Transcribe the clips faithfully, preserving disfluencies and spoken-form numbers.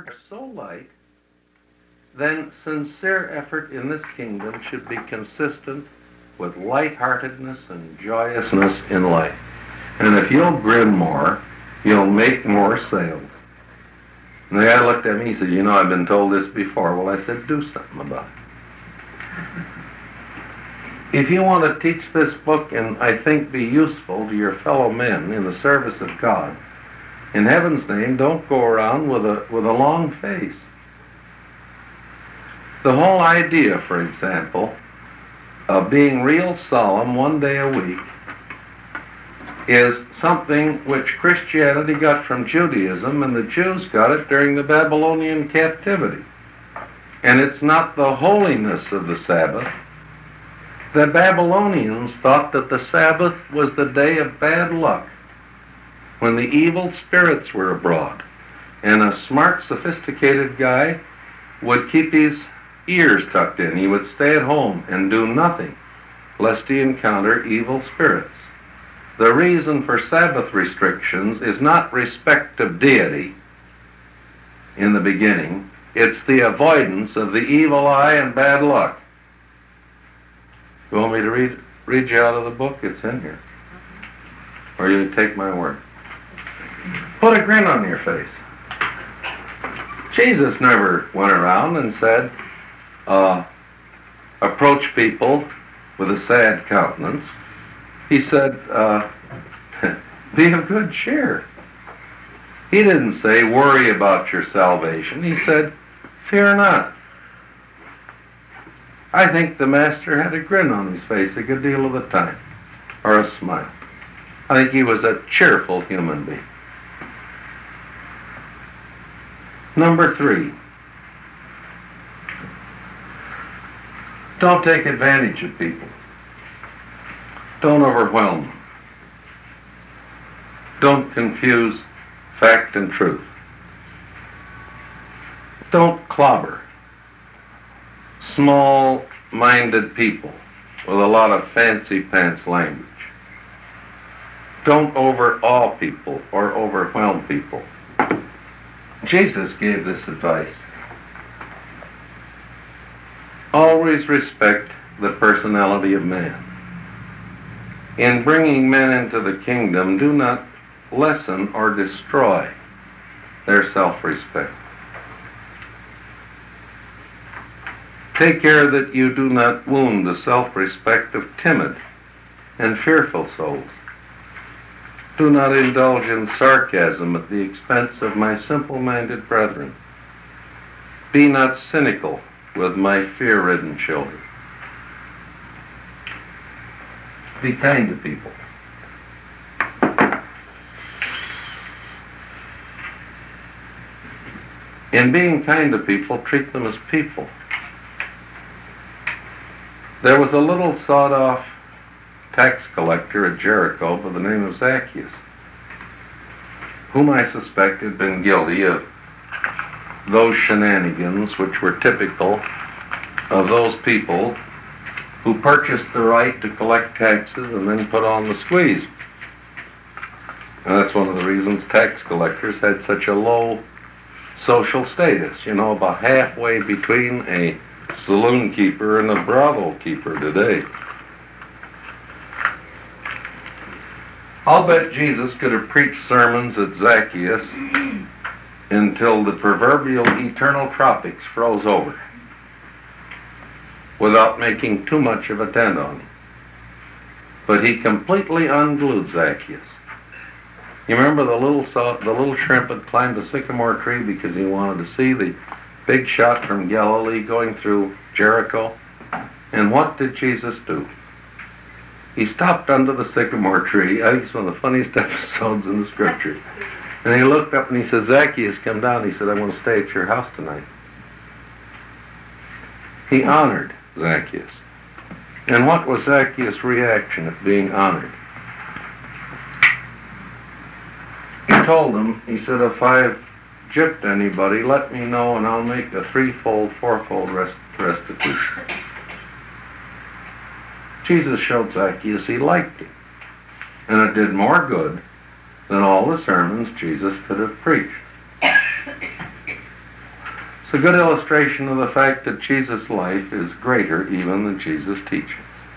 are so light, then sincere effort in this kingdom should be consistent with lightheartedness and joyousness in life. And if you'll grin more, you'll make more sales. And the guy looked at me, he said, you know, I've been told this before. Well, I said, do something about it. If you want to teach this book and I think be useful to your fellow men in the service of God, in heaven's name, don't go around with a with a long face. The whole idea, for example, of being real solemn one day a week is something which Christianity got from Judaism, and the Jews got it during the Babylonian captivity. And it's not the holiness of the Sabbath. The Babylonians thought that the Sabbath was the day of bad luck, when the evil spirits were abroad, and a smart, sophisticated guy would keep his ears tucked in. He would stay at home and do nothing, lest he encounter evil spirits. The reason for Sabbath restrictions is not respect of deity in the beginning. It's the avoidance of the evil eye and bad luck. You want me to read, read you out of the book? It's in here. Or you take my word. Put a grin on your face. Jesus never went around and said, uh, approach people with a sad countenance. He said, uh, be of good cheer. He didn't say, worry about your salvation. He said, fear not. I think the master had a grin on his face a good deal of the time, or a smile. I think he was a cheerful human being. Number three, don't take advantage of people. Don't overwhelm them. Don't confuse fact and truth. Don't clobber small-minded people with a lot of fancy-pants language. Don't overawe people or overwhelm people. Jesus gave this advice. Always respect the personality of man. In bringing men into the kingdom, do not lessen or destroy their self-respect. Take care that you do not wound the self-respect of timid and fearful souls. Do not indulge in sarcasm at the expense of my simple-minded brethren. Be not cynical with my fear-ridden children. Be kind to people. In being kind to people, treat them as people. There was a little sawed-off tax collector at Jericho by the name of Zacchaeus, whom I suspect had been guilty of those shenanigans which were typical of those people who purchased the right to collect taxes and then put on the squeeze. And that's one of the reasons tax collectors had such a low social status, you know, about halfway between a saloon keeper and a brothel keeper today. I'll bet Jesus could have preached sermons at Zacchaeus until the proverbial eternal tropics froze over without making too much of a dent on him. But he completely unglued Zacchaeus. You remember the little saw, the little shrimp had climbed a sycamore tree because he wanted to see the big shot from Galilee going through Jericho? And what did Jesus do? He stopped under the sycamore tree. I think it's one of the funniest episodes in the scripture. And he looked up and he said, Zacchaeus, come down. He said, I want to stay at your house tonight. He honored Zacchaeus. And what was Zacchaeus' reaction at being honored? He told him, he said, if I've gypped anybody, let me know and I'll make a threefold, fourfold rest- restitution. Jesus showed Zacchaeus he liked him. And it did more good than all the sermons Jesus could have preached. It's a good illustration of the fact that Jesus' life is greater even than Jesus' teachings.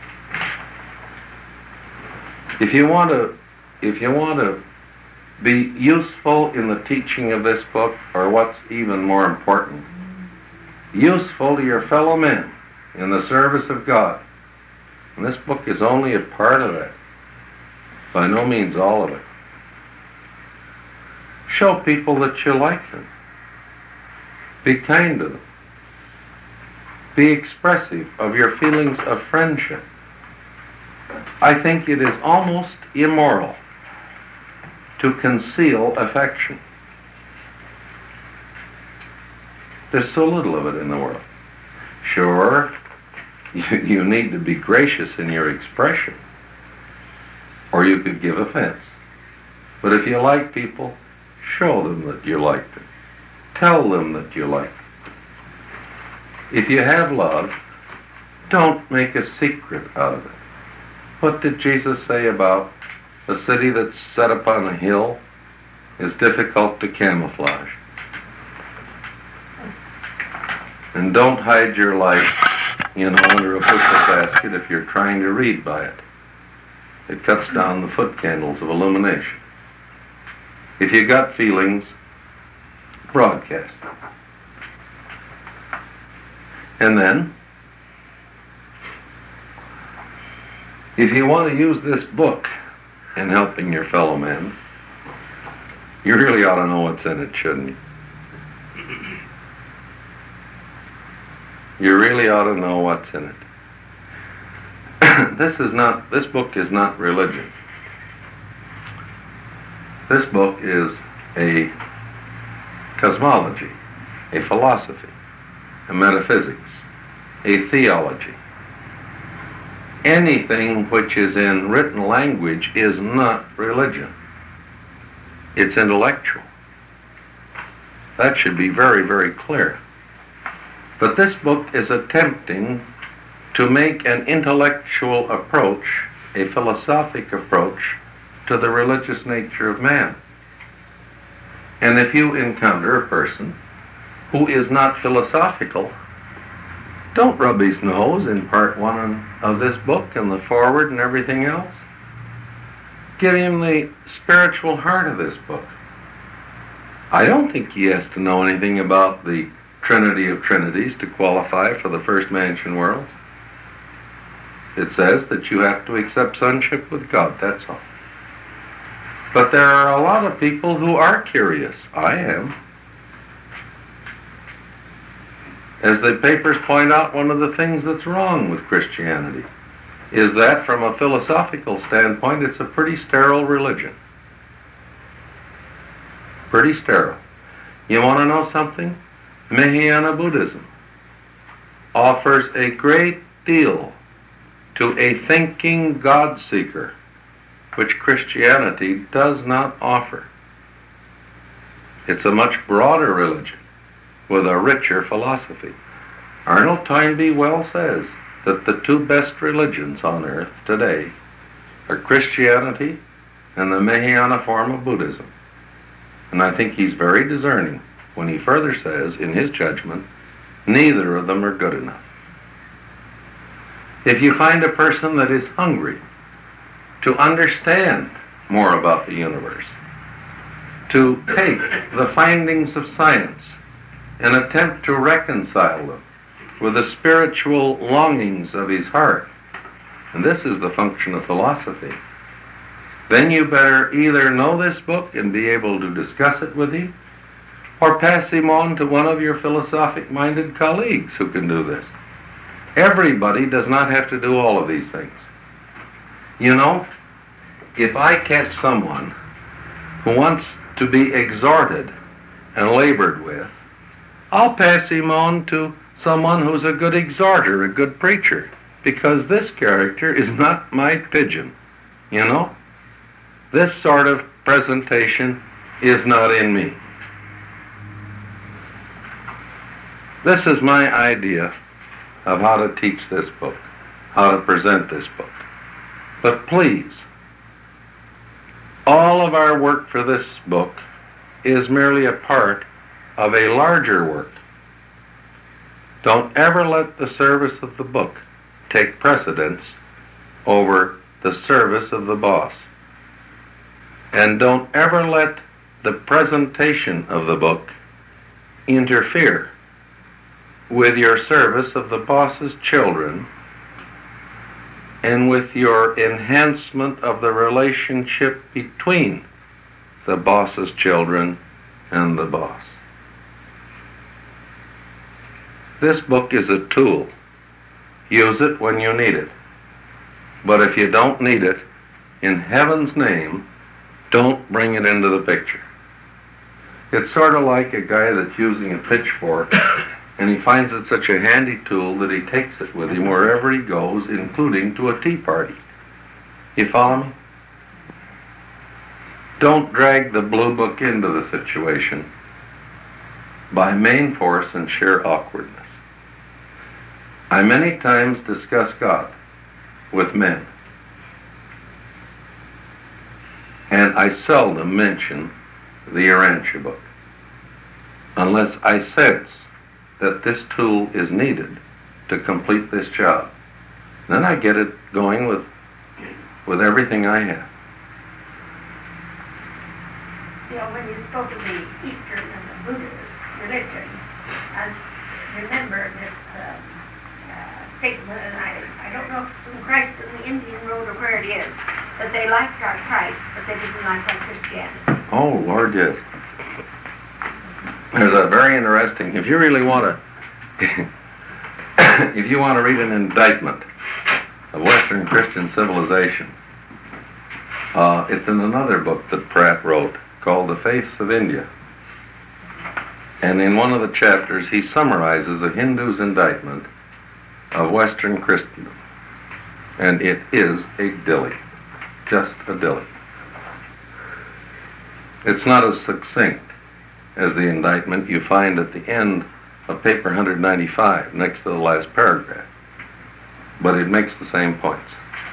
If you want to, if you want to be useful in the teaching of this book, or what's even more important, useful to your fellow men in the service of God, and this book is only a part of that, by no means all of it. Show people that you like them. Be kind to them. Be expressive of your feelings of friendship. I think it is almost immoral to conceal affection. There's so little of it in the world. Sure, you, you need to be gracious in your expression, or you could give offense. But if you like people, show them that you like them. Tell them that you like them. If you have love, don't make a secret out of it. What did Jesus say about a city that's set upon a hill is difficult to camouflage? And don't hide your light, you know, under a bushel basket if you're trying to read by it. It cuts down the foot candles of illumination. If you got feelings, broadcast them. And then, if you want to use this book in helping your fellow man, you really ought to know what's in it, shouldn't you? You really ought to know what's in it. This is not, this book is not religion. This book is a cosmology, a philosophy, a metaphysics, a theology. Anything which is in written language is not religion. It's intellectual. That should be very, very clear. But this book is attempting to make an intellectual approach, a philosophic approach, to the religious nature of man. And if you encounter a person who is not philosophical, don't rub his nose in part one of this book and the foreword and everything else. Give him the spiritual heart of this book. I don't think he has to know anything about the Trinity of Trinities to qualify for the first mansion world. It says that you have to accept sonship with God, that's all. But there are a lot of people who are curious. I am. As the papers point out, one of the things that's wrong with Christianity is that from a philosophical standpoint, it's a pretty sterile religion. Pretty sterile. You want to know something? Mahayana Buddhism offers a great deal to a thinking God seeker, which Christianity does not offer. It's a much broader religion with a richer philosophy. Arnold Toynbee well says that the two best religions on earth today are Christianity and the Mahayana form of Buddhism. And I think he's very discerning when he further says, in his judgment, neither of them are good enough. If you find a person that is hungry to understand more about the universe, to take the findings of science and attempt to reconcile them with the spiritual longings of his heart, and this is the function of philosophy, then you better either know this book and be able to discuss it with him, or pass him on to one of your philosophic-minded colleagues who can do this. Everybody does not have to do all of these things. You know, if I catch someone who wants to be exhorted and labored with, I'll pass him on to someone who's a good exhorter, a good preacher, because this character is not my pigeon, you know? This sort of presentation is not in me. This is my idea of how to teach this book, how to present this book. But please, all of our work for this book is merely a part of a larger work Don't ever let the service of the book take precedence over the service of the boss. And don't ever let the presentation of the book interfere with your service of the boss's children and with your enhancement of the relationship between the boss's children and the boss. This book is a tool. Use it when you need it. But if you don't need it, in heaven's name, don't bring it into the picture. It's sort of like a guy that's using a pitchfork, and he finds it such a handy tool that he takes it with him wherever he goes, including to a tea party. You follow me? Don't drag the blue book into the situation by main force and sheer awkwardness. I many times discuss God with men, and I seldom mention the Urantia book unless I sense that this tool is needed to complete this job. Then I get it going with with everything I have. You know, when you spoke of the Eastern and the Buddhist religion, I remember this um, uh, statement, and I, I don't know if it's in Christ in the Indian Road or where it is, that they liked our Christ, but they didn't like our Christianity. Oh, Lord, yes. There's a very interesting, if you really want to, if you want to read an indictment of Western Christian civilization, uh, it's in another book that Pratt wrote called The Faiths of India. And in one of the chapters, he summarizes a Hindu's indictment of Western Christendom. And it is a dilly, just a dilly. It's not as succinct as the indictment you find at the end of paper one ninety-five, next to the last paragraph. But it makes the same points.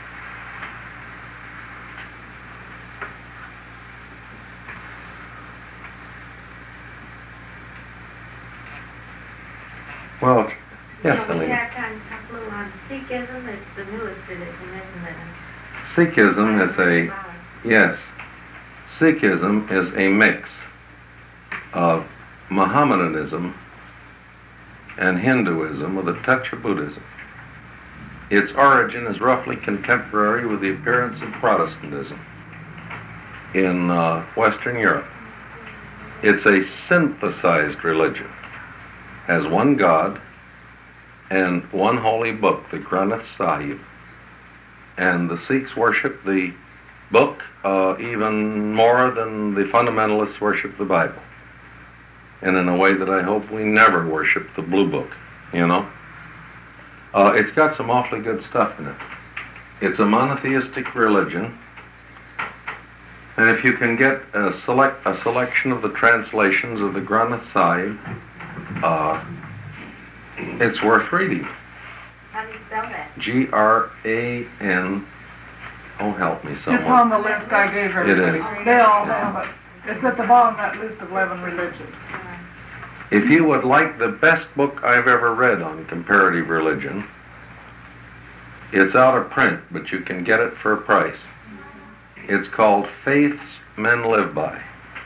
Well, yes, you know, we Helene. have time to talk a little on Sikhism. It's the newest religion, isn't it? Sikhism is a, yes, Sikhism is a mix of Mohammedanism and Hinduism with a touch of Buddhism. Its origin is roughly contemporary with the appearance of Protestantism in uh, Western Europe. It's a synthesized religion, has one God and one holy book, the Granth Sahib, and the Sikhs worship the book uh, even more than the fundamentalists worship the Bible, and in a way that I hope we never worship the blue book, you know. Uh, it's got some awfully good stuff in it. It's a monotheistic religion, and if you can get a select a selection of the translations of the Granth Sahib, uh, it's worth reading. How do you spell that? G R A N, oh help me someone. It's on the list I gave her. It is. They all have it. It's at the bottom of that list of eleven religions. If you would like the best book I've ever read on comparative religion, it's out of print, but you can get it for a price. It's called Faiths Men Live By.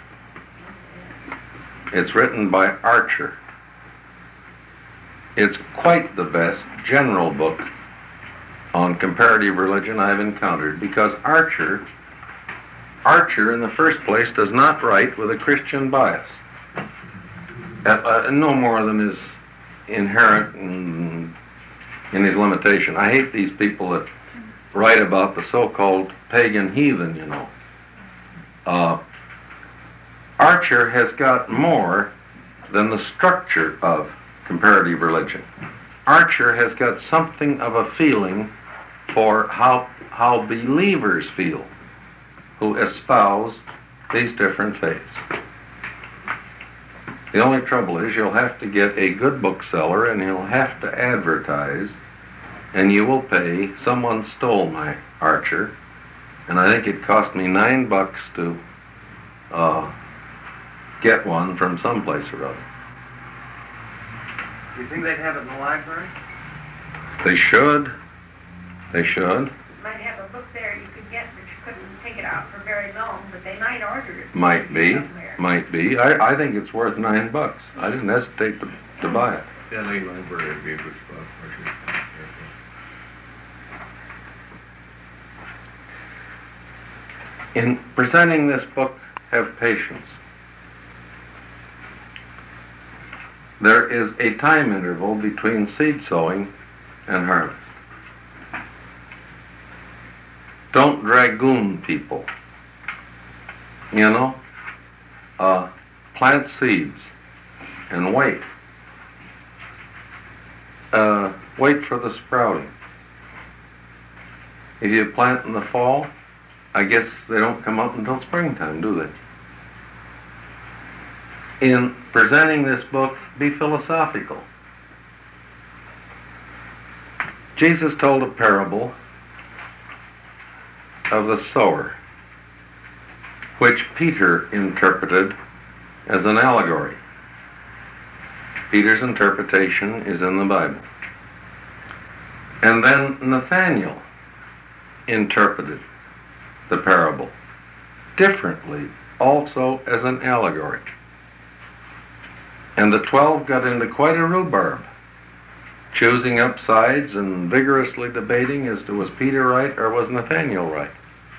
It's written by Archer. It's quite the best general book on comparative religion I've encountered, because Archer, Archer in the first place does not write with a Christian bias. Uh, uh, no more than is inherent in, in his limitation. I hate these people that write about the so-called pagan heathen, you know. Uh, Archer has got more than the structure of comparative religion. Archer has got something of a feeling for how, how believers feel who espouse these different faiths. The only trouble is you'll have to get a good bookseller and you'll have to advertise, and you will pay. Someone stole my Archer, and I think it cost me nine bucks to uh, get one from someplace or other. Do you think they'd have it in the library? They should. They should. You might have a book there you could get, but you couldn't take it out for very long, but they might order it. Might be. Somewhere. Might be. I, I think it's worth nine bucks. I didn't hesitate to, to buy it. Yeah, the library would be a good spot for you. In presenting this book, have patience. There is a time interval between seed sowing and harvest. Don't dragoon people. You know, uh, plant seeds and wait. Uh, wait for the sprouting. If you plant in the fall, I guess they don't come up until springtime, do they? In presenting this book, be philosophical. Jesus told a parable of the sower, which Peter interpreted as an allegory. Peter's interpretation is in the Bible. And then Nathanael interpreted the parable differently, also as an allegory. And the twelve got into quite a rhubarb, choosing up sides and vigorously debating as to was Peter right or was Nathanael right.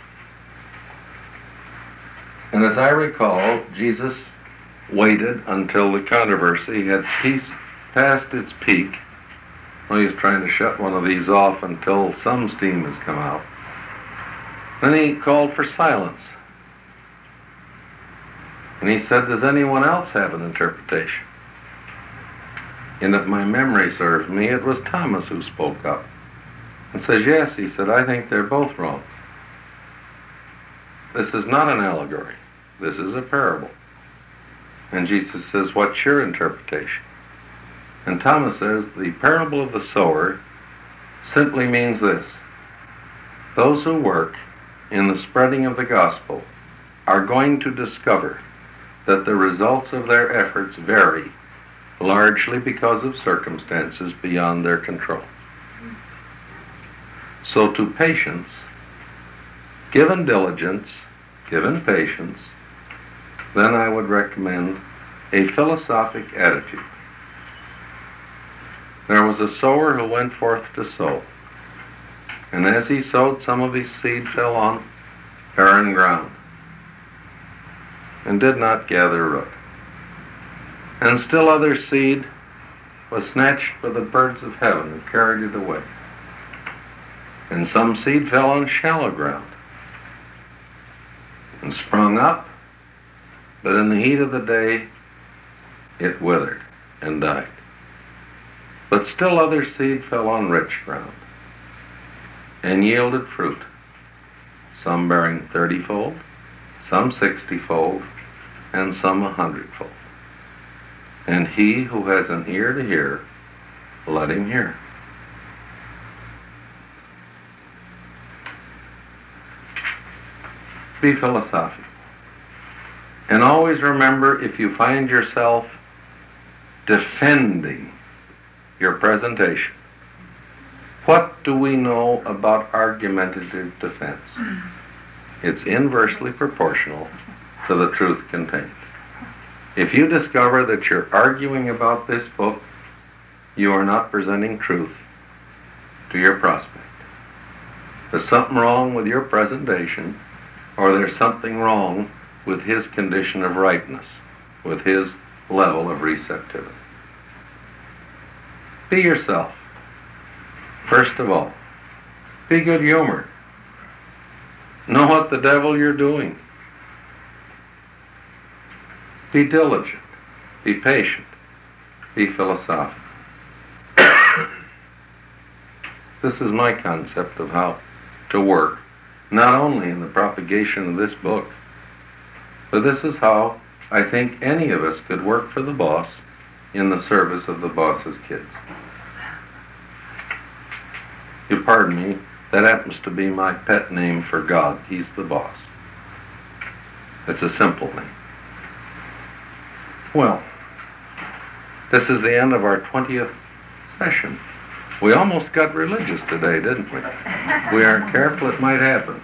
And as I recall, Jesus waited until the controversy had peace, passed its peak. Well, he was trying to shut one of these off until some steam has come out. Then he called for silence. And he said, does anyone else have an interpretation? And if my memory serves me, it was Thomas who spoke up and says, yes, he said, I think they're both wrong. This is not an allegory. This is a parable. And Jesus says, what's your interpretation? And Thomas says, the parable of the sower simply means this. Those who work in the spreading of the gospel are going to discover that the results of their efforts vary, largely because of circumstances beyond their control. So to patience, given diligence, given patience, then I would recommend a philosophic attitude. There was a sower who went forth to sow. And as he sowed, some of his seed fell on barren ground and did not gather root. And still other seed was snatched by the birds of heaven and carried it away. And some seed fell on shallow ground and sprung up, but in the heat of the day it withered and died. But still other seed fell on rich ground and yielded fruit, some bearing thirty-fold, some sixty-fold, and some a hundredfold. And he who has an ear to hear, let him hear. Be philosophical. And always remember, if you find yourself defending your presentation, what do we know about argumentative defense? It's inversely proportional to the truth contained. If you discover that you're arguing about this book, you are not presenting truth to your prospect. There's something wrong with your presentation, or there's something wrong with his condition of rightness, with his level of receptivity. Be yourself. First of all, be good-humored. Know what the devil you're doing. Be diligent. Be patient. Be philosophical. This is my concept of how to work, not only in the propagation of this book, but this is how I think any of us could work for the boss in the service of the boss's kids. You pardon me, that happens to be my pet name for God. He's the boss. It's a simple name. Well, This is the end of our twentieth session. We almost got religious today, didn't we? We aren't careful, it might happen.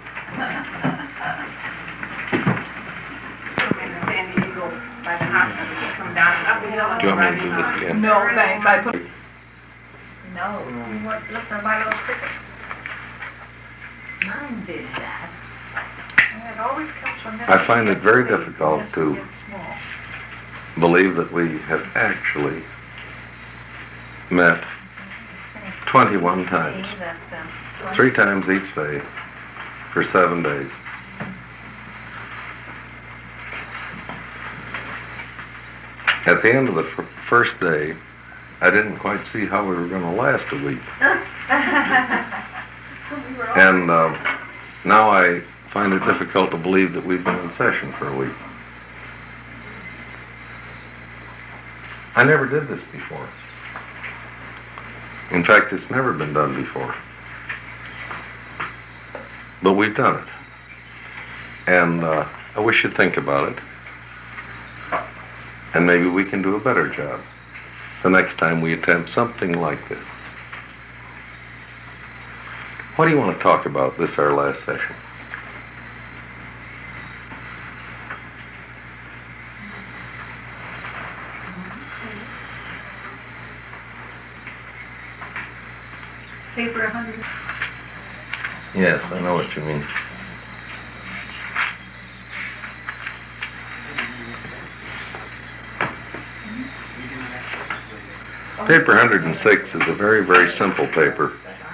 Do you want me to do this again? No, thanks. I put No, what, listen to my little cricket. Mine did that. It always comes from that. I find it very difficult to believe that we have actually met twenty-one times, three times each day, for seven days. At the end of the f- first day, I didn't quite see how we were going to last a week. And um, now I find it difficult to believe that we've been in session for a week. I never did this before. In fact, it's never been done before. But we've done it. And uh, I wish you'd think about it. And maybe we can do a better job the next time we attempt something like this. What do you want to talk about this our last session? Paper one hundred. Yes, I know what you mean. Paper one hundred six is a very, very simple paper.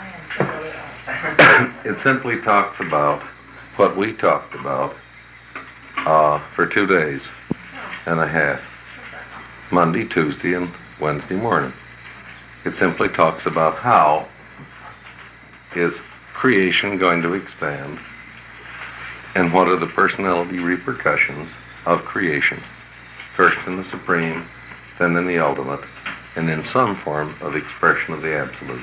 It simply talks about what we talked about uh, for two days and a half, Monday, Tuesday, and Wednesday morning. It simply talks about how is creation going to expand and what are the personality repercussions of creation, first in the supreme, then in the ultimate, and in some form of expression of the absolute.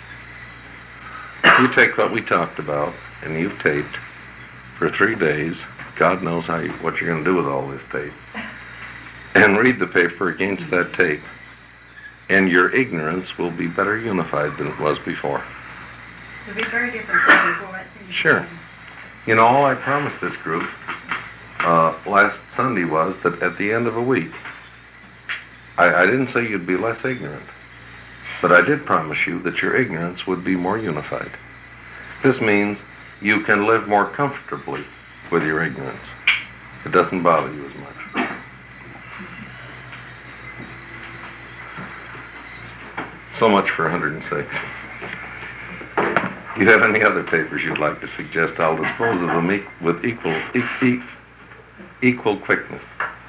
You take what we talked about, and you've taped for three days. God knows how you, what you're going to do with all this tape. And read the paper against that tape, and your ignorance will be better unified than it was before. It'll be very different from before, I think. Sure. You know, all I promised this group uh, last Sunday was that at the end of a week, I, I didn't say you'd be less ignorant, but I did promise you that your ignorance would be more unified. This means you can live more comfortably with your ignorance. It doesn't bother you as much. So much for one hundred six. You have any other papers you'd like to suggest? I'll dispose of them e- with equal e- e- equal quickness.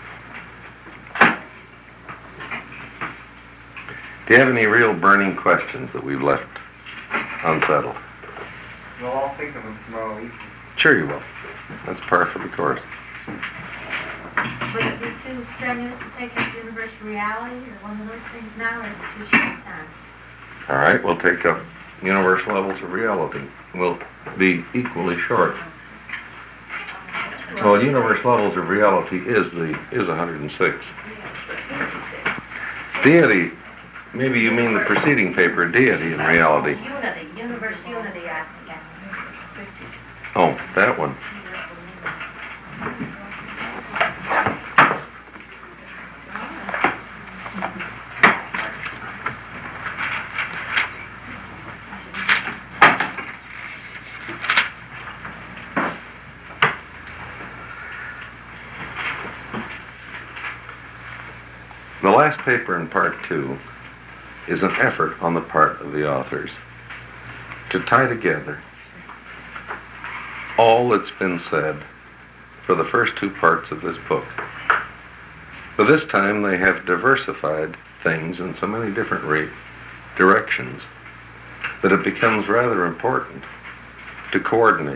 Do you have any real burning questions that we've left unsettled? We'll all think of them tomorrow evening. Sure you will. That's par for the course. Would it be too strenuous to take up universal reality or one of those things now, or is it too short time? All right, we'll take up universal levels of reality. We'll be equally short. Well, universal levels of reality is the is one hundred six. Deity, maybe you mean the preceding paper, deity and reality. Unity, universe unity, I forget. Oh, that one. The last paper in part two is an effort on the part of the authors to tie together all that's been said for the first two parts of this book. But this time they have diversified things in so many different re- directions that it becomes rather important to coordinate.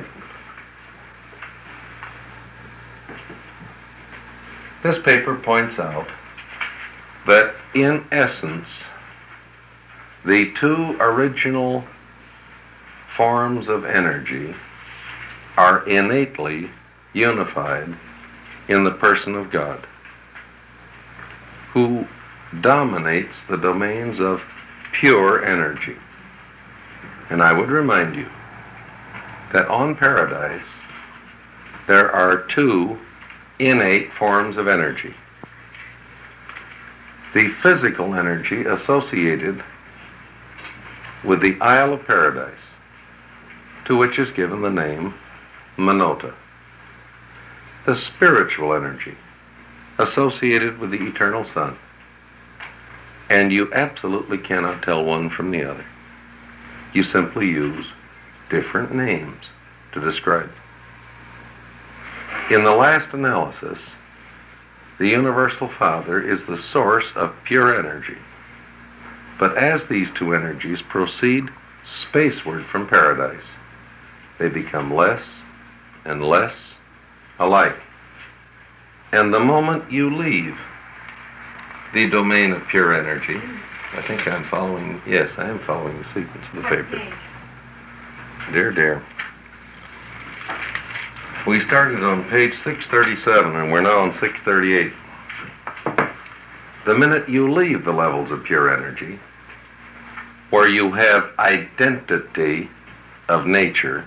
This paper points out that in essence, the two original forms of energy are innately unified in the person of God, who dominates the domains of pure energy. And I would remind you that on paradise there are two innate forms of energy. The physical energy associated with the Isle of Paradise, to which is given the name Manota. The spiritual energy associated with the eternal sun. And you absolutely cannot tell one from the other. You simply use different names to describe them. In the last analysis, the Universal Father is the source of pure energy. But as these two energies proceed spaceward from paradise, they become less and less alike. And the moment you leave the domain of pure energy, I think I'm following, yes, I am following the sequence of the paper. Dear, dear. We started on page six thirty-seven and we're now on six thirty-eight. The minute you leave the levels of pure energy, where you have identity of nature,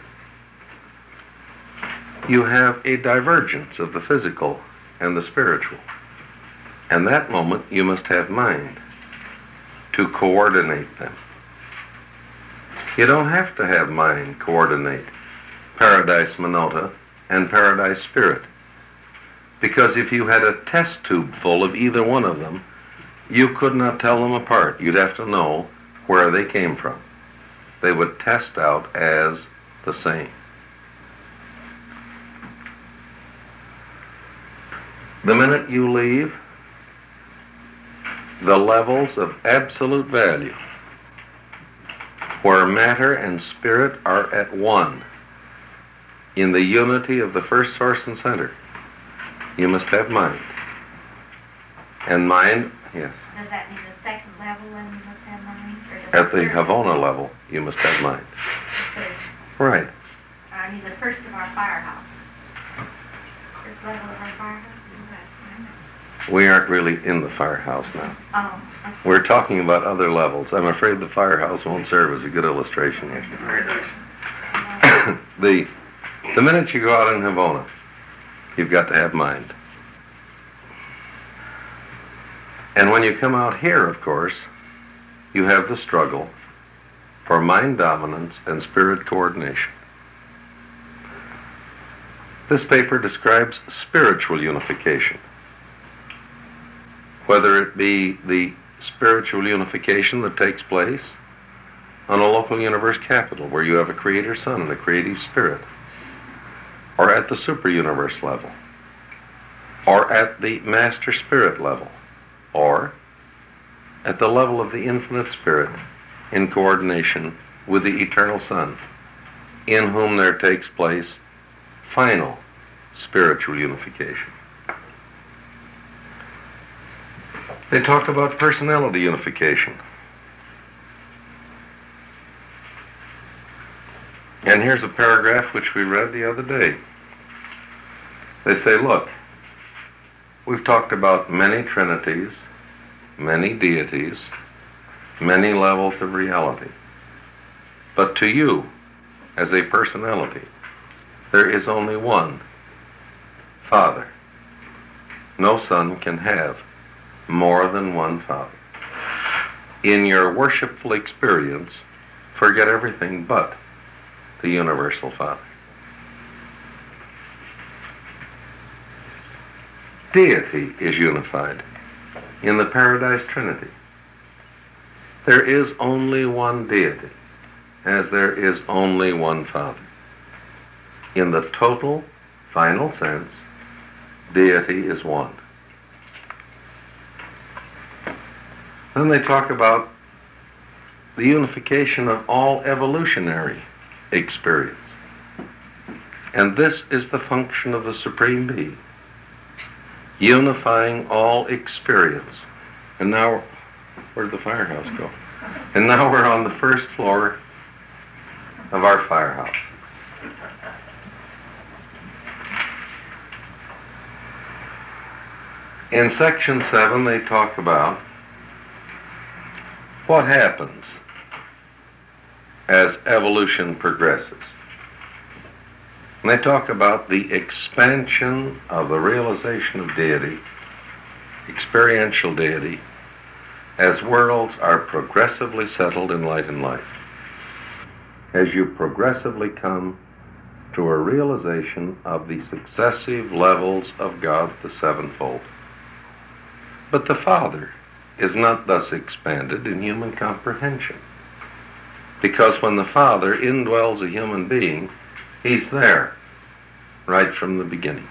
you have a divergence of the physical and the spiritual. And that moment you must have mind to coordinate them. You don't have to have mind coordinate Paradise Manota and Paradise Spirit. Because if you had a test tube full of either one of them, you could not tell them apart. You'd have to know where they came from. They would test out as the same. The minute you leave the levels of absolute value, where matter and spirit are at one, in the unity of the first source and center, you must have mind. And mind, yes. Does that mean the second level when you must have mind? At the Havana level, you must have mind. Right. I mean the first of our firehouse. First level of our firehouse? We aren't really in the firehouse now. Oh. Okay. We're talking about other levels. I'm afraid the firehouse won't serve as a good illustration here. the, the minute you go out in Havana, you've got to have mind. And when you come out here, of course, you have the struggle for mind dominance and spirit coordination. This paper describes spiritual unification. Whether it be the spiritual unification that takes place on a local universe capital where you have a creator sun and a creative spirit, or at the super universe level, or at the master spirit level, or at the level of the infinite spirit in coordination with the eternal sun, in whom there takes place final spiritual unification. They talk about personality unification. And here's a paragraph which we read the other day. They say, look, we've talked about many trinities, many deities, many levels of reality. But to you, as a personality, there is only one Father. No son can have more than one Father. In your worshipful experience, forget everything but the Universal Father. Deity is unified in the Paradise Trinity. There is only one deity, as there is only one Father. In the total, final sense, deity is one. Then they talk about the unification of all evolutionary experience. And this is the function of the Supreme Being, unifying all experience. And now, where did the firehouse go? And now we're on the first floor of our firehouse. In section seven, they talk about what happens as evolution progresses? And they talk about the expansion of the realization of deity, experiential deity, as worlds are progressively settled in light and life. As you progressively come to a realization of the successive levels of God the sevenfold. But the Father is not thus expanded in human comprehension, because when the Father indwells a human being, he's there right from the beginning.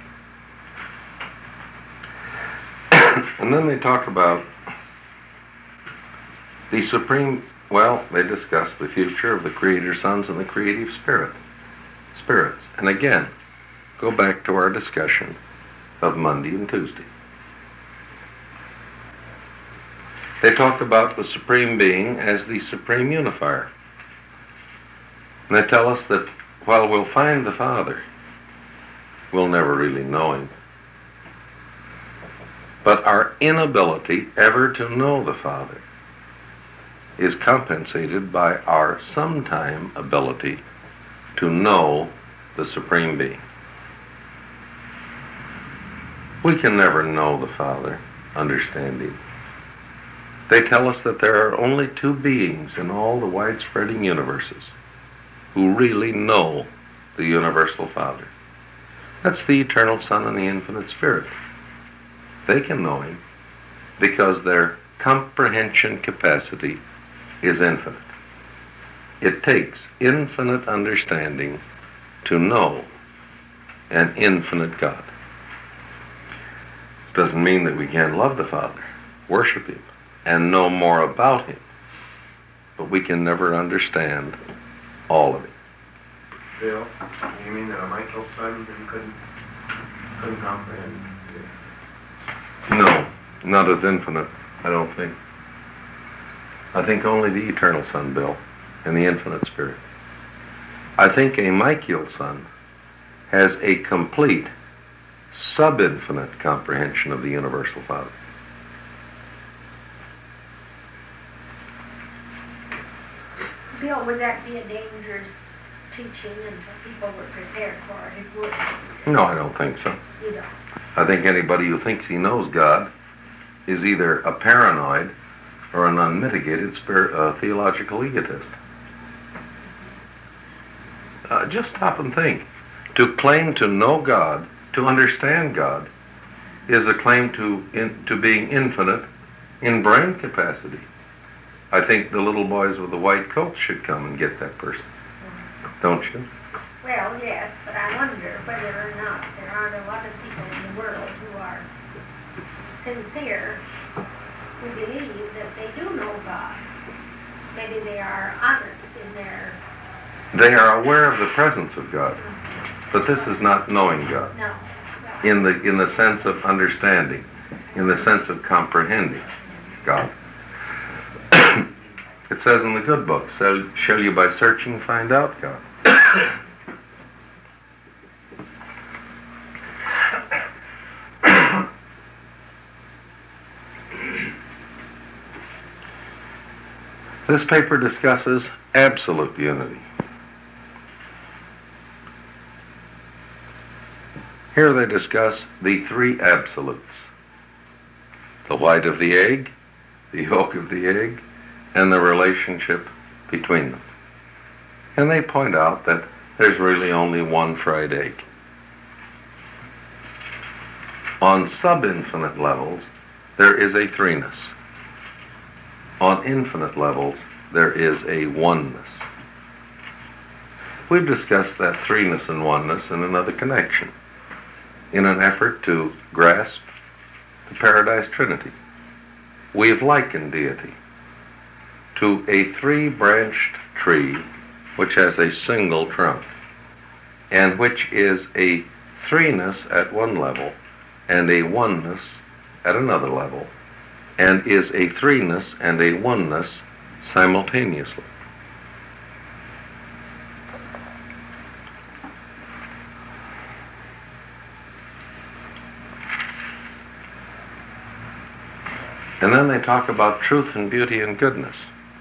And then they talk about the supreme, well, they discuss the future of the Creator Sons and the creative spirit, spirits. And again, go back to our discussion of Monday and Tuesday. They talk about the Supreme Being as the Supreme Unifier. And they tell us that while we'll find the Father, we'll never really know Him. But our inability ever to know the Father is compensated by our sometime ability to know the Supreme Being. We can never know the Father, understand Him. They tell us that there are only two beings in all the wide-spreading universes who really know the universal Father. That's the Eternal Son and the Infinite Spirit. They can know Him because their comprehension capacity is infinite. It takes infinite understanding to know an infinite God. Doesn't mean that we can't love the Father, worship Him, and know more about Him, but we can never understand all of it. Bill, you mean that Michael's son you couldn't couldn't comprehend? No, not as infinite, I don't think. I think only the Eternal Son, Bill, and the Infinite Spirit. I think a Michael Son has a complete sub-infinite comprehension of the Universal Father. Bill, would that be a dangerous teaching until people were prepared for it? It would. No, I don't think so. You don't. I think anybody who thinks he knows God is either a paranoid or an unmitigated spirit, uh, theological egotist. Uh, just stop and think. To claim to know God, to understand God, is a claim to in, to being infinite in brain capacity. I think the little boys with the white coats should come and get that person. Don't you? Well, yes, but I wonder whether or not there aren't a lot of people in the world who are sincere, who believe that they do know God. Maybe they are honest in their... They are aware of the presence of God, but this is not knowing God. No. In the in the sense of understanding, in the sense of comprehending God. It says in the good book, shall, shall you by searching find out God? This paper discusses absolute unity. Here they discuss the three absolutes: the white of the egg, the yolk of the egg, and the relationship between them. And they point out that there's really only one fried egg. On sub-infinite levels, there is a threeness. On infinite levels, there is a oneness. We've discussed that threeness and oneness in another connection, in an effort to grasp the Paradise Trinity. We've likened deity to a three-branched tree which has a single trunk, and which is a threeness at one level and a oneness at another level, and is a threeness and a oneness simultaneously. And then they talk about truth and beauty and goodness.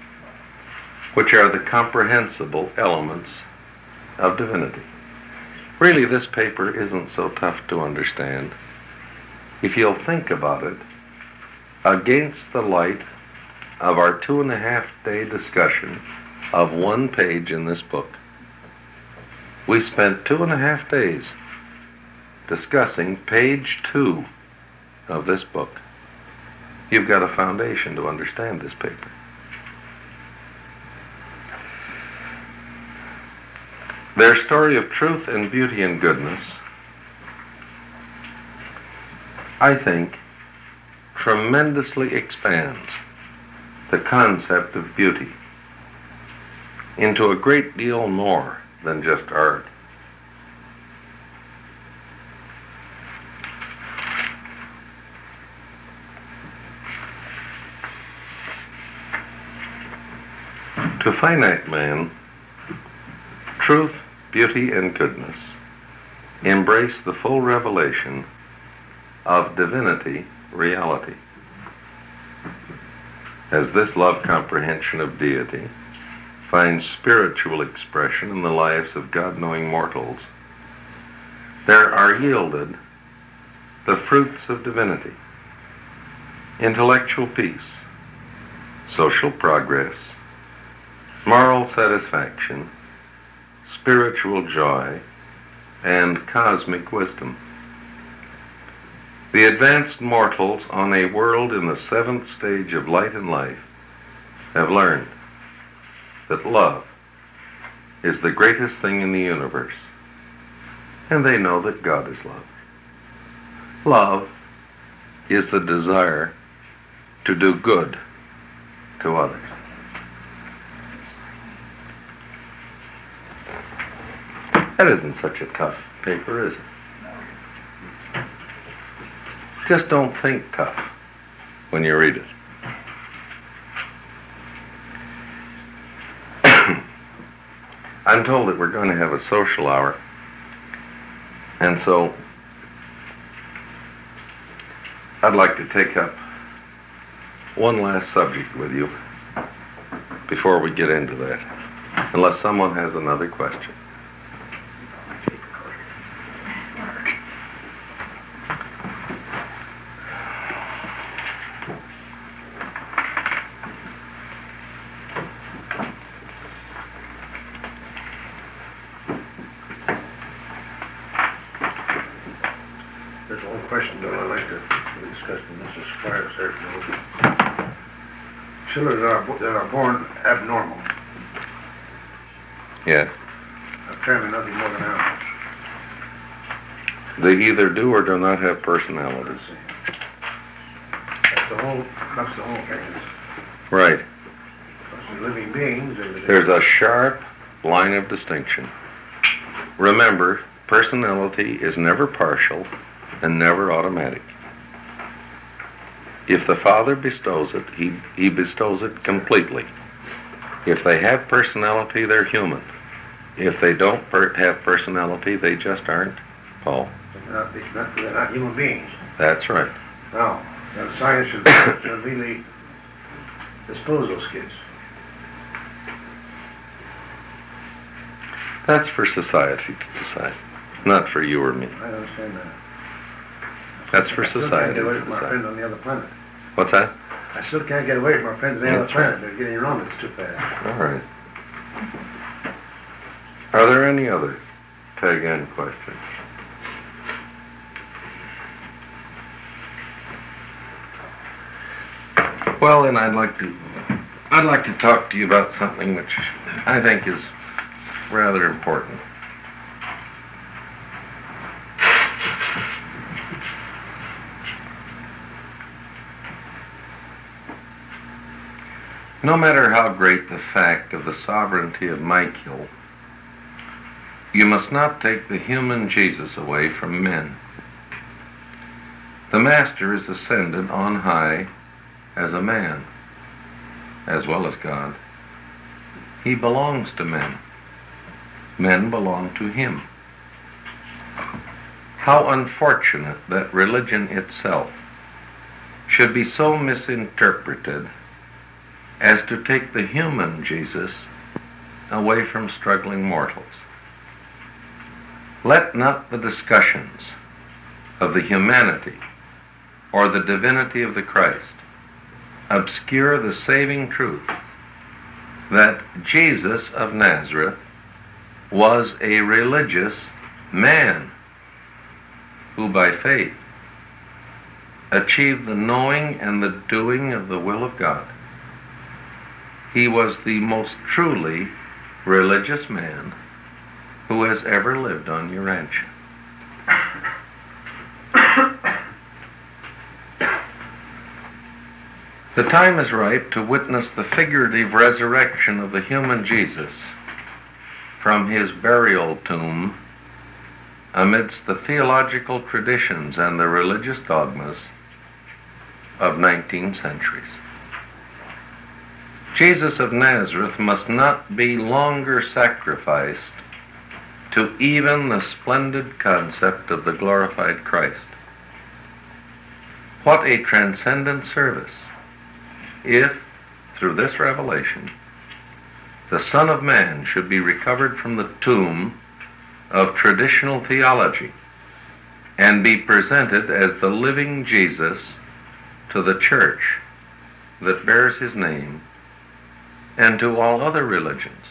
which are the comprehensible elements of divinity. Really, this paper isn't so tough to understand if you'll think about it against the light of our two and a half day discussion of one page in this book. We spent two and a half days discussing page two of this book. You've got a foundation to understand this paper. Their story of truth and beauty and goodness, I think, tremendously expands the concept of beauty into a great deal more than just art. To finite man, truth, beauty, and goodness embrace the full revelation of divinity reality. As this love comprehension of deity finds spiritual expression in the lives of God-knowing mortals, there are yielded the fruits of divinity: intellectual peace, social progress, moral satisfaction, spiritual joy, and cosmic wisdom. The advanced mortals on a world in the seventh stage of light and life have learned that love is the greatest thing in the universe, and they know that God is love. Love is the desire to do good to others. That isn't such a tough paper, is it? Just don't think tough when you read it. I'm told that we're going to have a social hour, and so I'd like to take up one last subject with you before we get into that, unless someone has another question. There's one question that I'd like to discuss, and this is fire there. Children that are, bo- that are born abnormal, Yes. apparently nothing more than animals. They either do or do not have personality. Let's see. That's the whole, that's the whole thing. Right. Because they're living beings. They, they, There's a sharp line of distinction. Remember, personality is never partial and never automatic. If the Father bestows it, he, he bestows it completely. If they have personality, they're human. If they don't per- have personality, they just aren't Paul. they're, not, they're, not, they're not human beings. That's right. Now, the science should, should really dispose those kids. That's for society to decide, not for you or me. I understand that. That's for I still society can't get away to from my decide. friends on the other planet. What's that? I still can't get away from my friends on the other That's right. planet. They're getting around us too fast. All right. Are there any other tag-in questions? Well, then I'd like to I'd like to talk to you about something which I think is rather important. No matter how great the fact of the sovereignty of Michael, you must not take the human Jesus away from men. The Master is ascended on high as a man, as well as God. He belongs to men. Men belong to him. How unfortunate that religion itself should be so misinterpreted as to take the human Jesus away from struggling mortals. Let not the discussions of the humanity or the divinity of the Christ obscure the saving truth that Jesus of Nazareth was a religious man who by faith achieved the knowing and the doing of the will of God. He was the most truly religious man who has ever lived on Urantia. The time is ripe to witness the figurative resurrection of the human Jesus from his burial tomb amidst the theological traditions and the religious dogmas of nineteen centuries. Jesus of Nazareth must not be longer sacrificed to even the splendid concept of the glorified Christ. What a transcendent service if, through this revelation, the Son of Man should be recovered from the tomb of traditional theology and be presented as the living Jesus to the church that bears his name and to all other religions.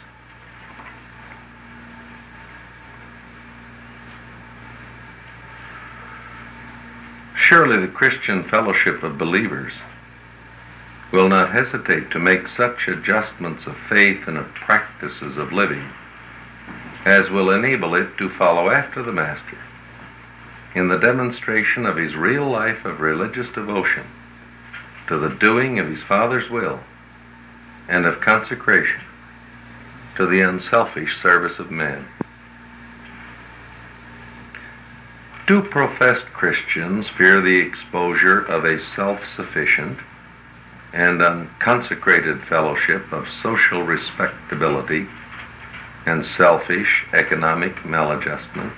Surely the Christian fellowship of believers will not hesitate to make such adjustments of faith and of practices of living as will enable it to follow after the Master in the demonstration of his real life of religious devotion to the doing of his Father's will and of consecration to the unselfish service of man. Do professed Christians fear the exposure of a self-sufficient and unconsecrated fellowship of social respectability and selfish economic maladjustment?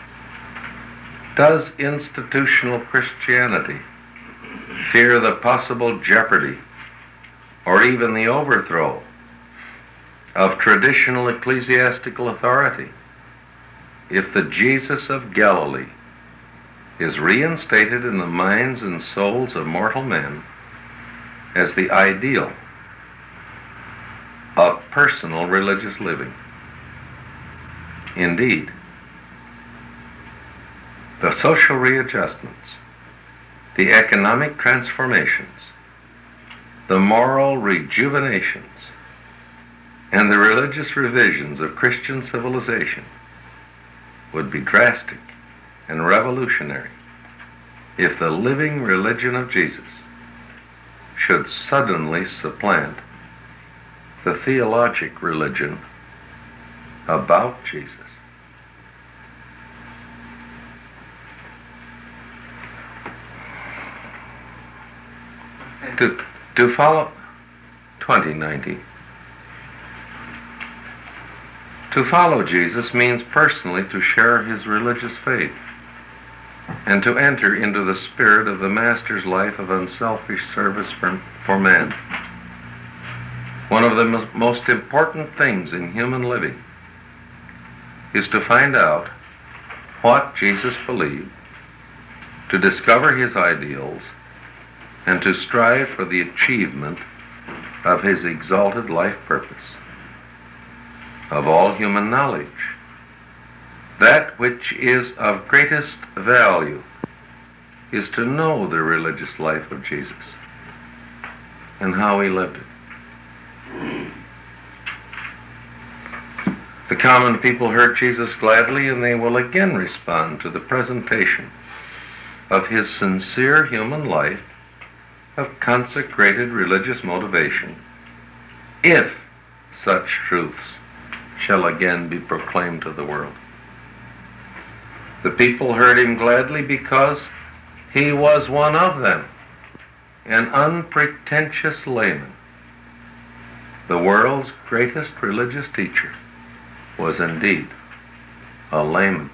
Does institutional Christianity fear the possible jeopardy or even the overthrow of traditional ecclesiastical authority if the Jesus of Galilee is reinstated in the minds and souls of mortal men as the ideal of personal religious living? Indeed, the social readjustments, the economic transformations, the moral rejuvenations, and the religious revisions of Christian civilization would be drastic and revolutionary if the living religion of Jesus should suddenly supplant the theologic religion about Jesus. To, to follow twenty ninety. To follow Jesus means personally to share his religious faith and to enter into the spirit of the Master's life of unselfish service for, for man. One of the most, most important things in human living is to find out what Jesus believed, to discover his ideals, and to strive for the achievement of his exalted life purpose. Of all human knowledge, that which is of greatest value is to know the religious life of Jesus and how he lived it. The common people heard Jesus gladly, and they will again respond to the presentation of his sincere human life of consecrated religious motivation, if such truths shall again be proclaimed to the world. The people heard him gladly because he was one of them, an unpretentious layman. The world's greatest religious teacher was indeed a layman.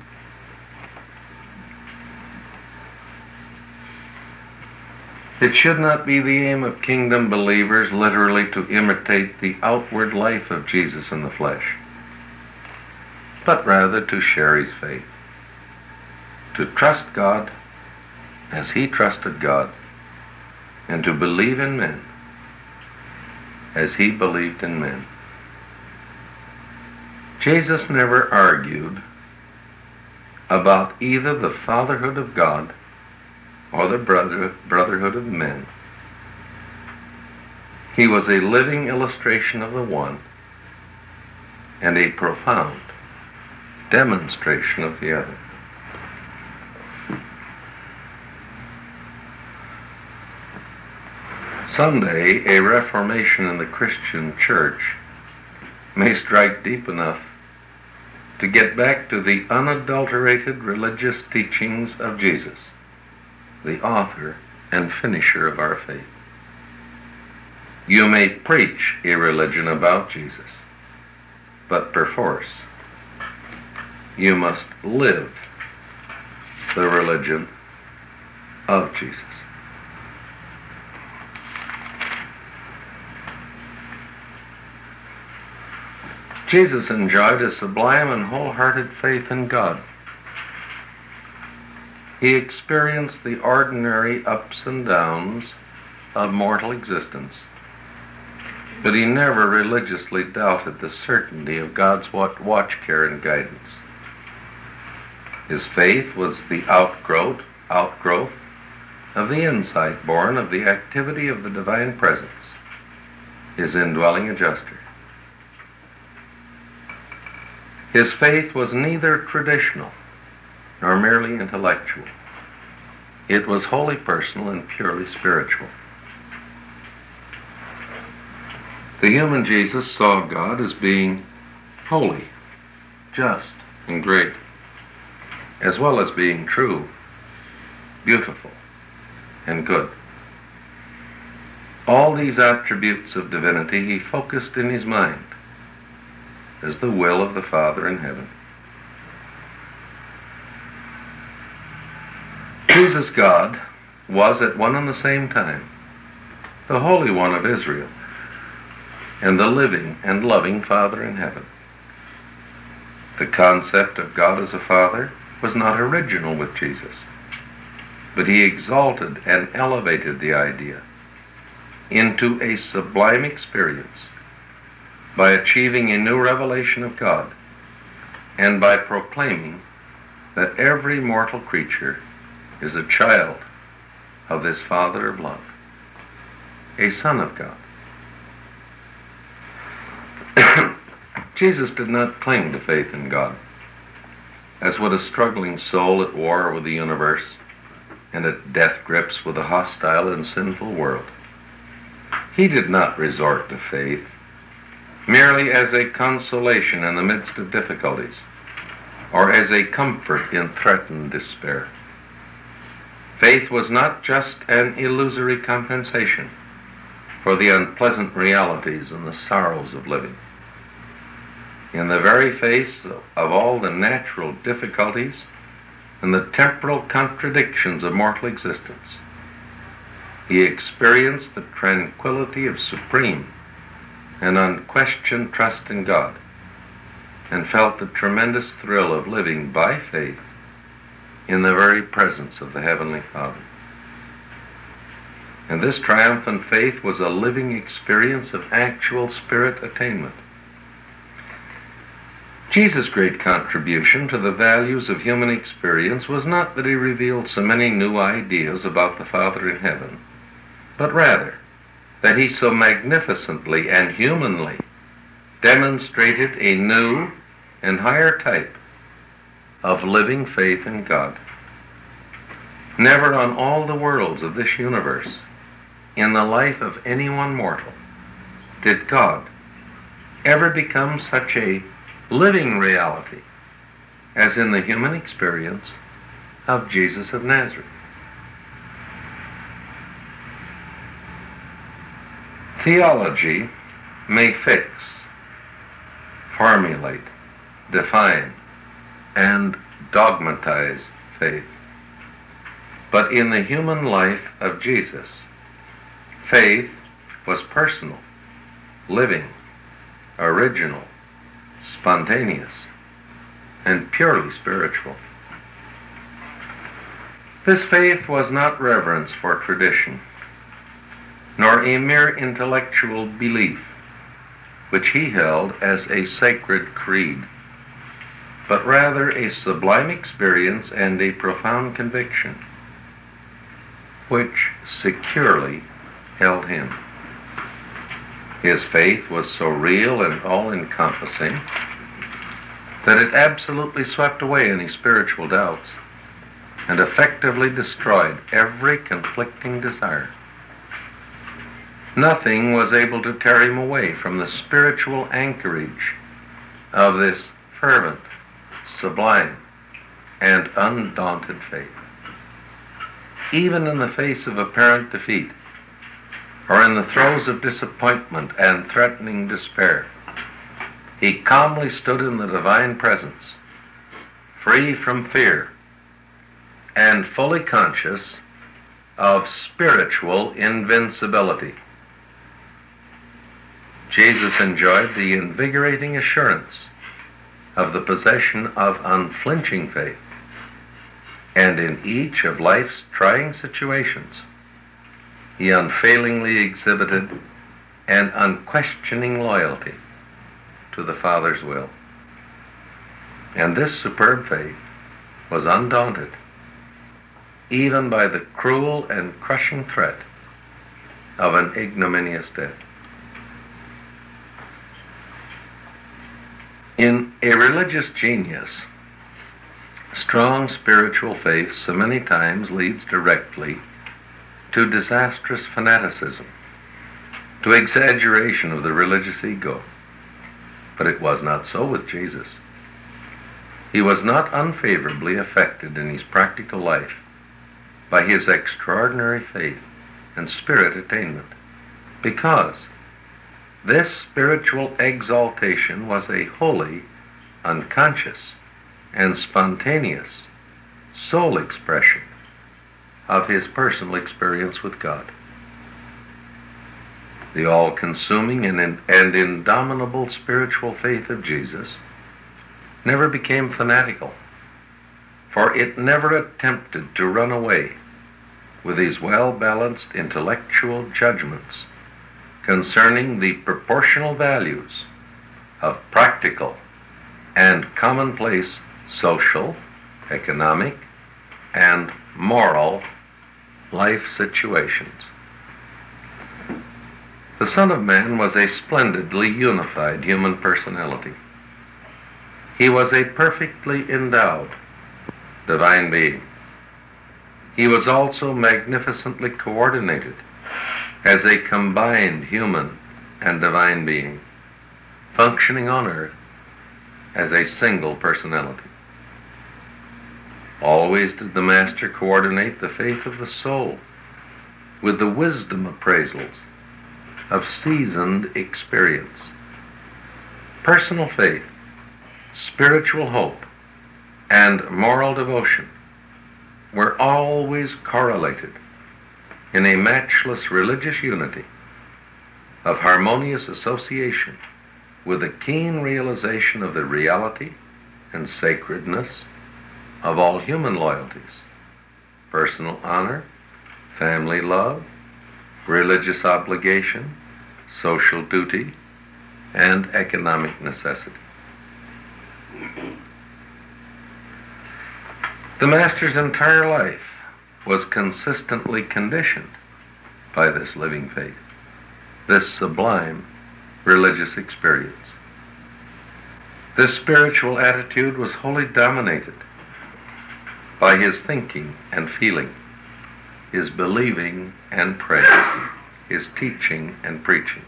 It should not be the aim of kingdom believers literally to imitate the outward life of Jesus in the flesh, but rather to share his faith, to trust God as he trusted God, and to believe in men as he believed in men. Jesus never argued about either the fatherhood of God or the brother, brotherhood of men. He was a living illustration of the one and a profound demonstration of the other. Someday, a reformation in the Christian church may strike deep enough to get back to the unadulterated religious teachings of Jesus, the author and finisher of our faith. You may preach a religion about Jesus, but perforce, you must live the religion of Jesus. Jesus enjoyed a sublime and wholehearted faith in God. He experienced the ordinary ups and downs of mortal existence, but he never religiously doubted the certainty of God's watch care and guidance. His faith was the outgrowth, outgrowth of the insight born of the activity of the divine presence, his indwelling adjuster. His faith was neither traditional nor merely intellectual. It was wholly personal and purely spiritual. The human Jesus saw God as being holy, just, and great, as well as being true, beautiful, and good. All these attributes of divinity he focused in his mind as the will of the Father in heaven. Jesus God was at one and the same time the Holy One of Israel and the living and loving Father in heaven. The concept of God as a Father was not original with Jesus, but he exalted and elevated the idea into a sublime experience by achieving a new revelation of God and by proclaiming that every mortal creature is a child of this Father of love, a Son of God. Jesus did not cling to faith in God, as would a struggling soul at war with the universe and at death grips with a hostile and sinful world. He did not resort to faith merely as a consolation in the midst of difficulties, or as a comfort in threatened despair. Faith was not just an illusory compensation for the unpleasant realities and the sorrows of living. In the very face of all the natural difficulties and the temporal contradictions of mortal existence, he experienced the tranquility of supreme and unquestioned trust in God, and felt the tremendous thrill of living by faith in the very presence of the Heavenly Father. And this triumphant faith was a living experience of actual spirit attainment. Jesus' great contribution to the values of human experience was not that he revealed so many new ideas about the Father in heaven, but rather that he so magnificently and humanly demonstrated a new and higher type of living faith in God. Never on all the worlds of this universe, in the life of any one mortal, did God ever become such a living reality as in the human experience of Jesus of Nazareth. Theology may fix, formulate, define, and dogmatize faith. But in the human life of Jesus, Faith was personal, living, original, spontaneous, and purely spiritual. This faith was not reverence for tradition, nor a mere intellectual belief, which he held as a sacred creed, but rather a sublime experience and a profound conviction, which securely held him. His faith was so real and all-encompassing that it absolutely swept away any spiritual doubts and effectively destroyed every conflicting desire. Nothing was able to tear him away from the spiritual anchorage of this fervent, sublime, and undaunted faith. Even in the face of apparent defeat, or in the throes of disappointment and threatening despair, he calmly stood in the divine presence, free from fear, and fully conscious of spiritual invincibility. Jesus enjoyed the invigorating assurance of the possession of unflinching faith, and in each of life's trying situations, he unfailingly exhibited an unquestioning loyalty to the Father's will. And this superb faith was undaunted, even by the cruel and crushing threat of an ignominious death. In a religious genius, strong spiritual faith so many times leads directly to disastrous fanaticism, to exaggeration of the religious ego. But it was not so with Jesus. He was not unfavorably affected in his practical life by his extraordinary faith and spirit attainment, because this spiritual exaltation was a wholly unconscious and spontaneous soul expression of his personal experience with God. The all-consuming and, in, and indomitable spiritual faith of Jesus never became fanatical, for it never attempted to run away with his well-balanced intellectual judgments concerning the proportional values of practical and commonplace social, economic, and moral life situations. The Son of Man was a splendidly unified human personality. He was a perfectly endowed divine being. He was also magnificently coordinated as a combined human and divine being, functioning on earth as a single personality. Always did the Master coordinate the faith of the soul with the wisdom appraisals of seasoned experience. Personal faith, spiritual hope, and moral devotion were always correlated in a matchless religious unity of harmonious association with a keen realization of the reality and sacredness of all human loyalties, personal honor, family love, religious obligation, social duty, and economic necessity. The Master's entire life was consistently conditioned by this living faith, this sublime religious experience. This spiritual attitude was wholly dominated by his thinking and feeling, his believing and praying, his teaching and preaching.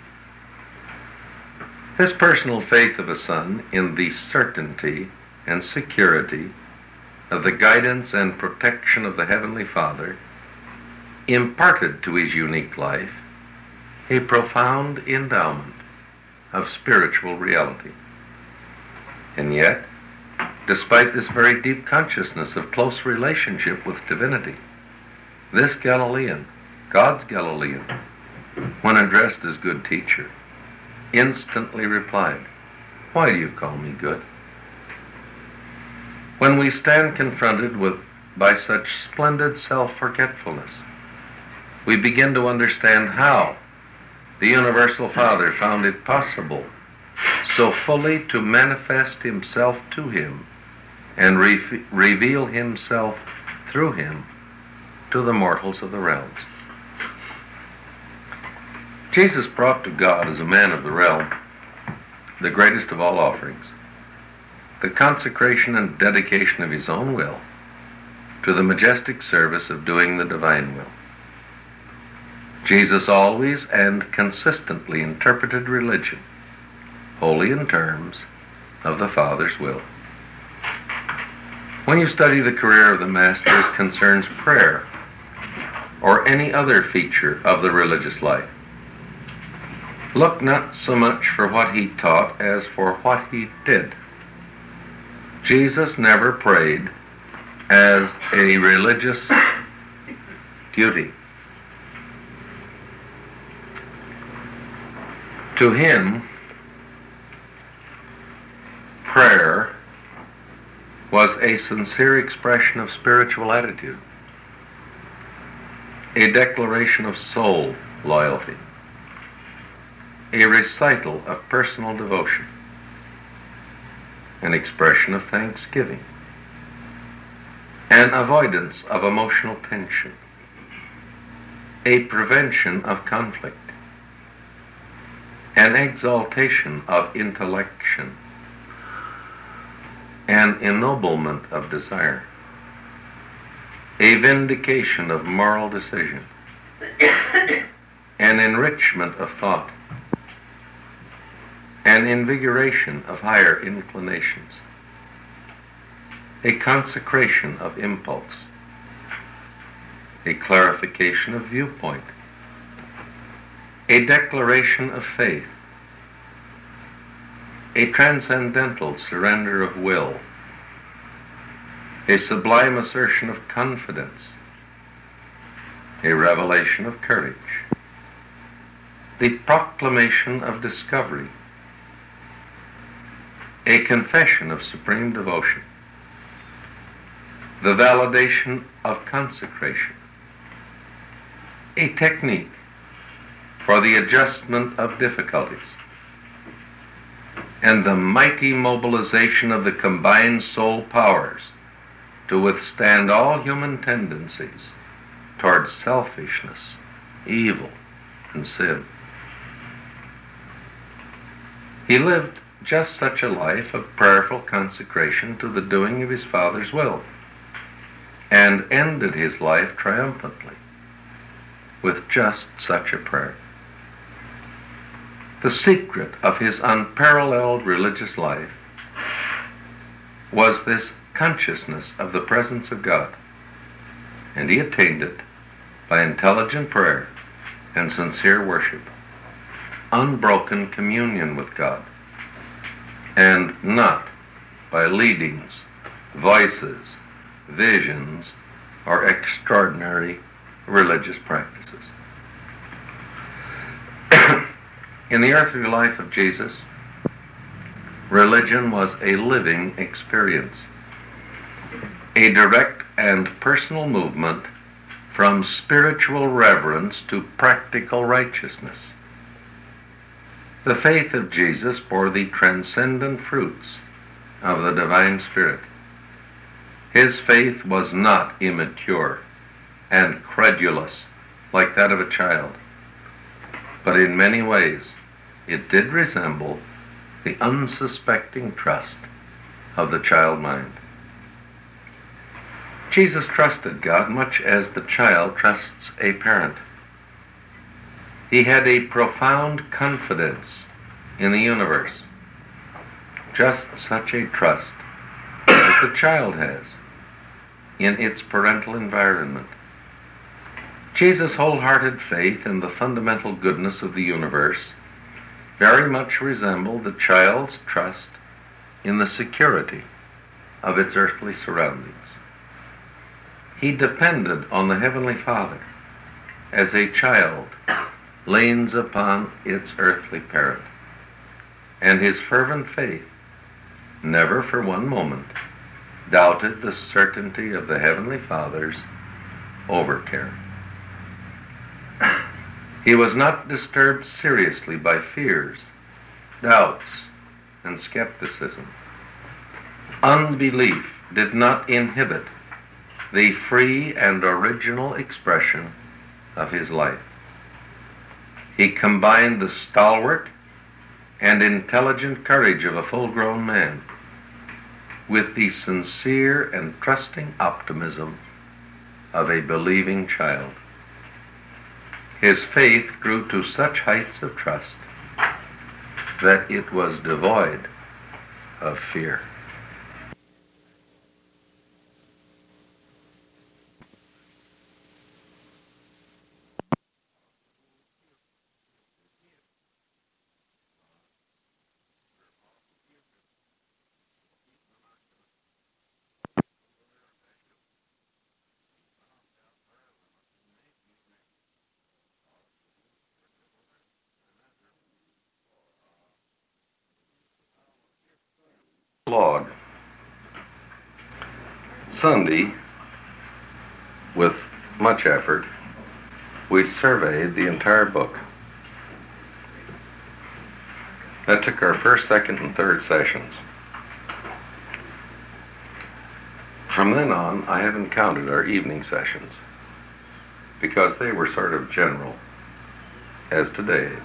This personal faith of a son in the certainty and security of the guidance and protection of the Heavenly Father imparted to his unique life a profound endowment of spiritual reality. And yet, despite this very deep consciousness of close relationship with divinity, this Galilean, God's Galilean, when addressed as good teacher, instantly replied, "Why do you call me good?" When we stand confronted with by such splendid self-forgetfulness, we begin to understand how the Universal Father found it possible so fully to manifest himself to him and re- reveal himself through him to the mortals of the realms. Jesus brought to God as a man of the realm the greatest of all offerings, the consecration and dedication of his own will to the majestic service of doing the divine will. Jesus always and consistently interpreted religion wholly in terms of the Father's will. When you study the career of the Master as concerns prayer or any other feature of the religious life, look not so much for what he taught as for what he did. Jesus never prayed as a religious duty. To him, prayer was a sincere expression of spiritual attitude, a declaration of soul loyalty, a recital of personal devotion, an expression of thanksgiving, an avoidance of emotional tension, a prevention of conflict, an exaltation of intellection, an ennoblement of desire, a vindication of moral decision, an enrichment of thought, an invigoration of higher inclinations, a consecration of impulse, a clarification of viewpoint, a declaration of faith, a transcendental surrender of will, a sublime assertion of confidence, a revelation of courage, the proclamation of discovery, a confession of supreme devotion, the validation of consecration, a technique for the adjustment of difficulties, and the mighty mobilization of the combined soul powers to withstand all human tendencies towards selfishness, evil, and sin. He lived just such a life of prayerful consecration to the doing of his Father's will, and ended his life triumphantly with just such a prayer. The secret of his unparalleled religious life was this consciousness of the presence of God, and he attained it by intelligent prayer and sincere worship, unbroken communion with God, and not by leadings, voices, visions, or extraordinary religious practices. In the earthly life of Jesus, religion was a living experience, a direct and personal movement from spiritual reverence to practical righteousness. The faith of Jesus bore the transcendent fruits of the divine Spirit. His faith was not immature and credulous like that of a child, but in many ways it did resemble the unsuspecting trust of the child mind. Jesus trusted God much as the child trusts a parent. He had a profound confidence in the universe, just such a trust as the child has in its parental environment. Jesus' wholehearted faith in the fundamental goodness of the universe very much resembled the child's trust in the security of its earthly surroundings. He depended on the Heavenly Father as a child leans upon its earthly parent, and his fervent faith never for one moment doubted the certainty of the Heavenly Father's overcare. He was not disturbed seriously by fears, doubts, and skepticism. Unbelief did not inhibit the free and original expression of his life. He combined the stalwart and intelligent courage of a full-grown man with the sincere and trusting optimism of a believing child. His faith grew to such heights of trust that it was devoid of fear. Log. Sunday, with much effort, we surveyed the entire book. That took our first, second, and third sessions. From then on, I haven't counted our evening sessions because they were sort of general, as today's.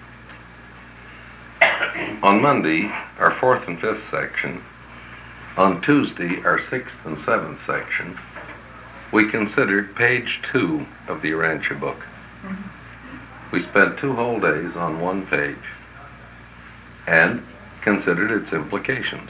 On Monday, our fourth and fifth section. On Tuesday, our sixth and seventh section. We considered page two of the Urantia book. We spent two whole days on one page and considered its implications.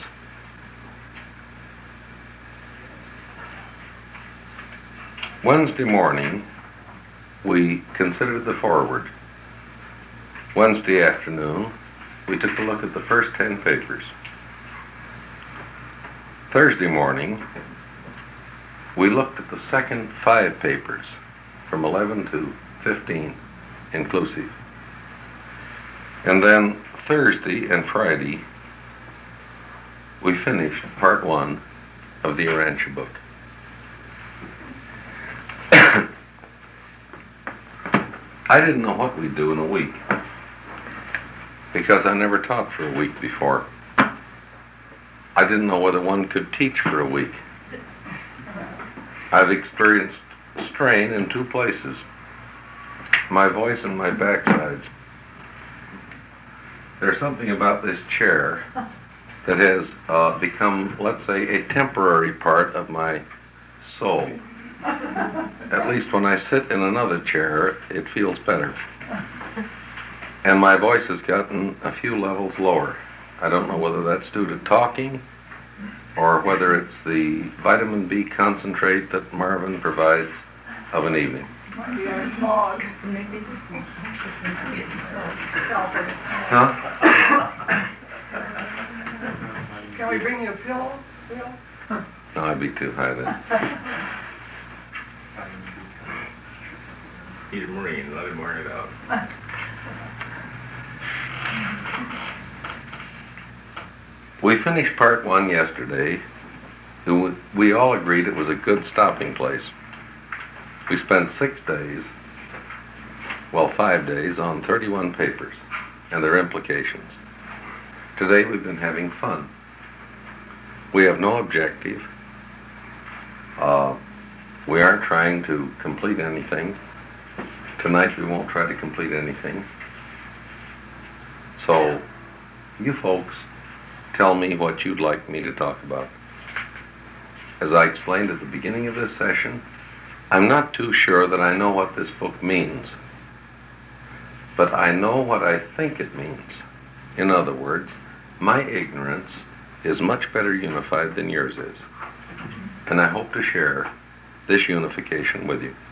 Wednesday morning, we considered the foreword. Wednesday afternoon, we took a look at the first ten papers. Thursday morning, we looked at the second five papers, from eleven to fifteen inclusive. And then Thursday and Friday, we finished part one of the Urantia book. I didn't know what we'd do in a week, because I never taught for a week before. I didn't know whether one could teach for a week. I've experienced strain in two places, my voice and my backside. There's something about this chair that has uh, become, let's say, a temporary part of my soul. At least when I sit in another chair, it feels better. And my voice has gotten a few levels lower. I don't know whether that's due to talking or whether it's the vitamin B concentrate that Marvin provides of an evening. Maybe a smog. Huh? Can we bring you a pillow, Bill? No, I'd be too high then. He's a Marine, let him wear it out. We finished part one yesterday. We all agreed it was a good stopping place. We spent six days, well, five days on thirty-one papers and their implications. Today we've been having fun. We have no objective. Uh, we aren't trying to complete anything. Tonight we won't try to complete anything. So, you folks tell me what you'd like me to talk about. As I explained at the beginning of this session, I'm not too sure that I know what this book means, but I know what I think it means. In other words, my ignorance is much better unified than yours is, and I hope to share this unification with you.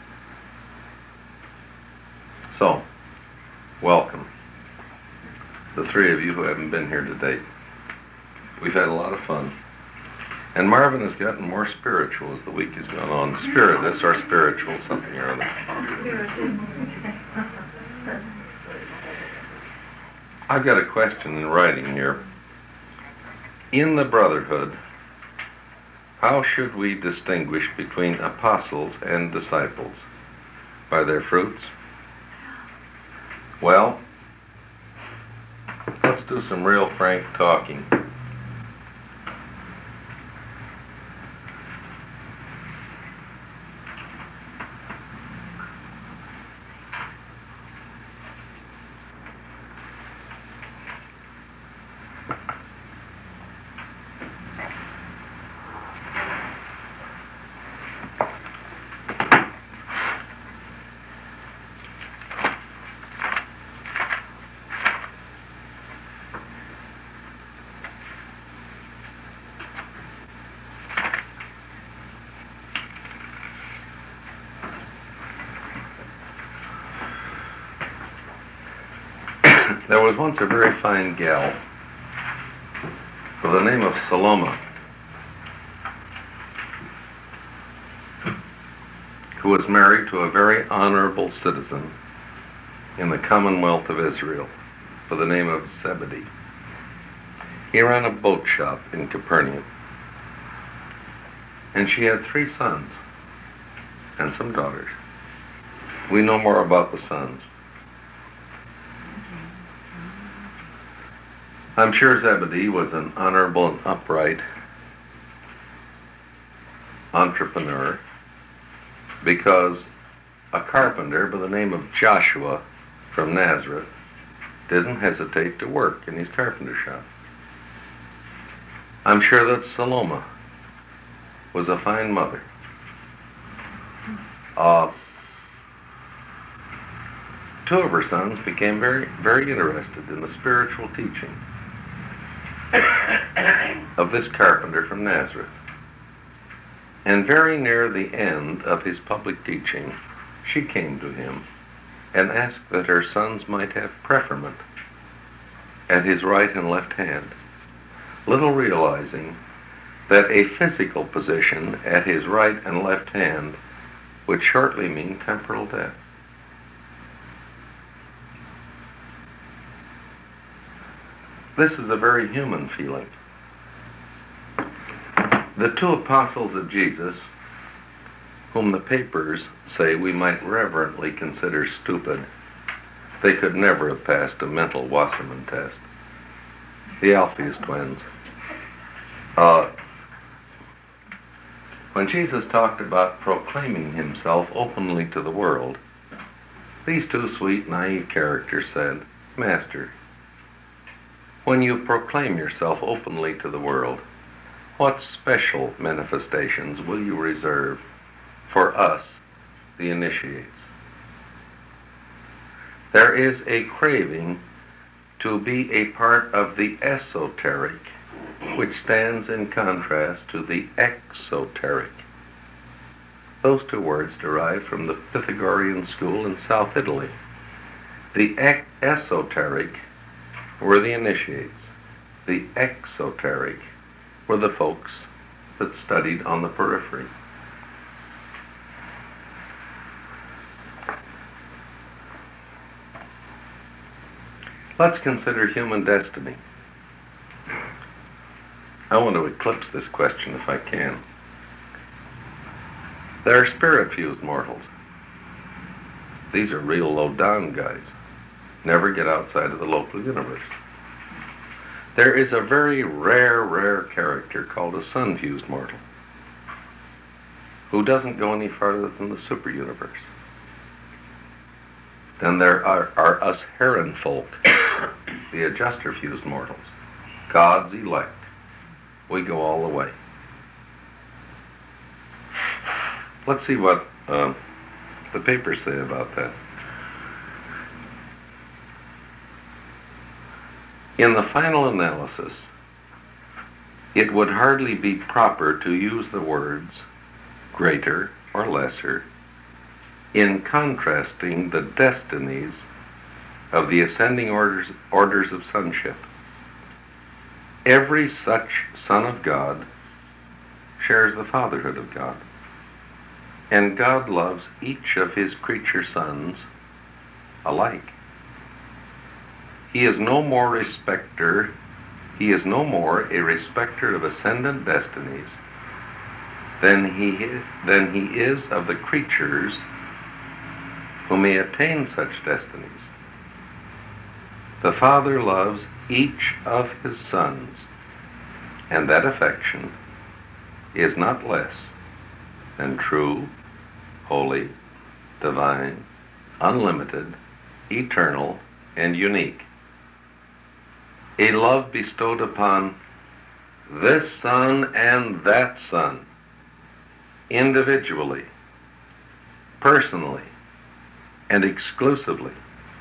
So, welcome, the three of you who haven't been here to date. We've had a lot of fun. And Marvin has gotten more spiritual as the week has gone on. Spiritist or spiritual, something or other. I've got a question in writing here. In the brotherhood, how should we distinguish between apostles and disciples? By their fruits? Well, let's do some real frank talking. There was once a very fine gal with the name of Saloma, who was married to a very honorable citizen in the Commonwealth of Israel by the name of Zebedee. He ran a boat shop in Capernaum, and she had three sons and some daughters. We know more about the sons. I'm sure Zebedee was an honorable and upright entrepreneur, because a carpenter by the name of Joshua from Nazareth didn't hesitate to work in his carpenter shop. I'm sure that Saloma was a fine mother. Uh, two of her sons became very, very interested in the spiritual teaching of this carpenter from Nazareth. And very near the end of his public teaching, she came to him and asked that her sons might have preferment at his right and left hand, little realizing that a physical position at his right and left hand would shortly mean temporal death. This is a very human feeling. The two apostles of Jesus, whom the papers say we might reverently consider stupid, they could never have passed a mental Wasserman test. The Alpheus twins. Uh, when Jesus talked about proclaiming himself openly to the world, these two sweet, naive characters said, "Master, when you proclaim yourself openly to the world, what special manifestations will you reserve for us, the initiates?" There is a craving to be a part of the esoteric, which stands in contrast to the exoteric. Those two words derive from the Pythagorean school in South Italy. The ex- esoteric were the initiates. The exoteric were the folks that studied on the periphery. Let's consider human destiny. I want to eclipse this question if I can. There are spirit-fused mortals. These are real low-down guys. Never get outside of the local universe. There is a very rare, rare character called a sun-fused mortal who doesn't go any farther than the super-universe. Then there are, are us heron folk, the adjuster-fused mortals, God's elect. We go all the way. Let's see what uh, the papers say about that. In the final analysis, it would hardly be proper to use the words greater or lesser in contrasting the destinies of the ascending orders, orders of sonship. Every such son of God shares the fatherhood of God, and God loves each of his creature sons alike. He is no more respecter, he is no more a respecter of ascendant destinies than he, than he is of the creatures who may attain such destinies. The Father loves each of his sons, and that affection is not less than true, holy, divine, unlimited, eternal, and unique. A love bestowed upon this son and that son, individually, personally, and exclusively.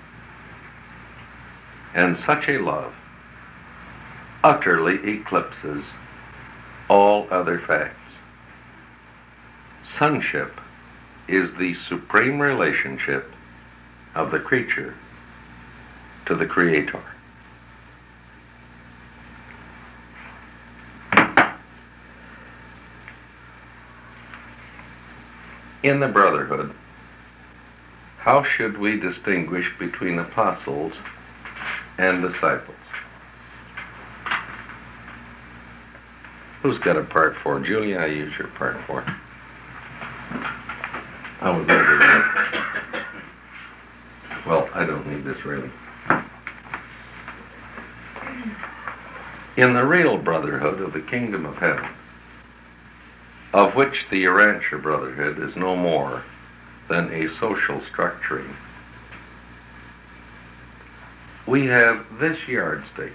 And such a love utterly eclipses all other facts. Sonship is the supreme relationship of the creature to the Creator. In the brotherhood, how should we distinguish between apostles and disciples? Who's got a part four? Julia, I use your part four. I was over there. Well, I don't need this really. In the real brotherhood of the kingdom of heaven, of which the Urantia Brotherhood is no more than a social structuring, we have this yardstick,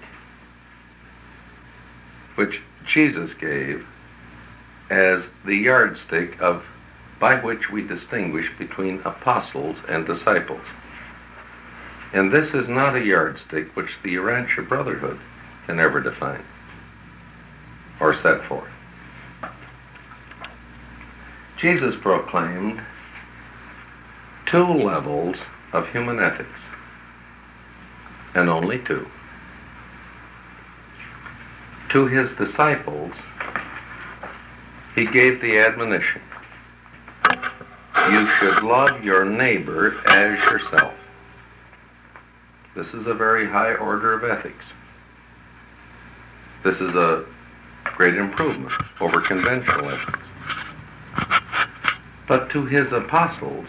which Jesus gave as the yardstick of by which we distinguish between apostles and disciples. And this is not a yardstick which the Urantia Brotherhood can ever define or set forth. Jesus proclaimed two levels of human ethics, and only two. To his disciples, he gave the admonition, you should love your neighbor as yourself. This is a very high order of ethics. This is a great improvement over conventional ethics. But to his apostles,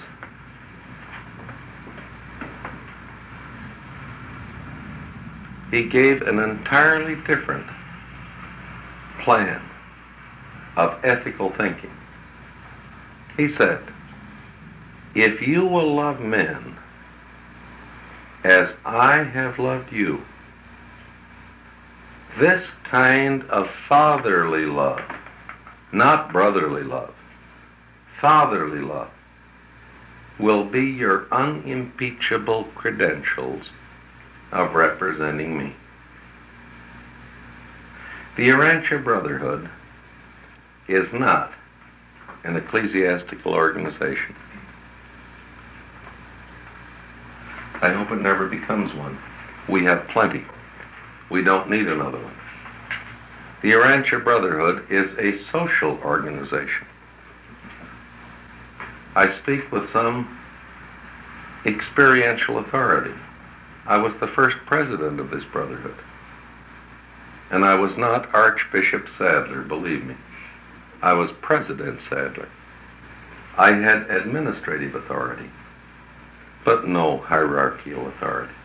he gave an entirely different plan of ethical thinking. He said, if you will love men as I have loved you, this kind of fatherly love, not brotherly love, fatherly love, will be your unimpeachable credentials of representing me. The Urantia Brotherhood is not an ecclesiastical organization. I hope it never becomes one. We have plenty. We don't need another one. The Urantia Brotherhood is a social organization. I speak with some experiential authority. I was the first president of this brotherhood. And I was not Archbishop Sadler, believe me. I was President Sadler. I had administrative authority, but no hierarchical authority.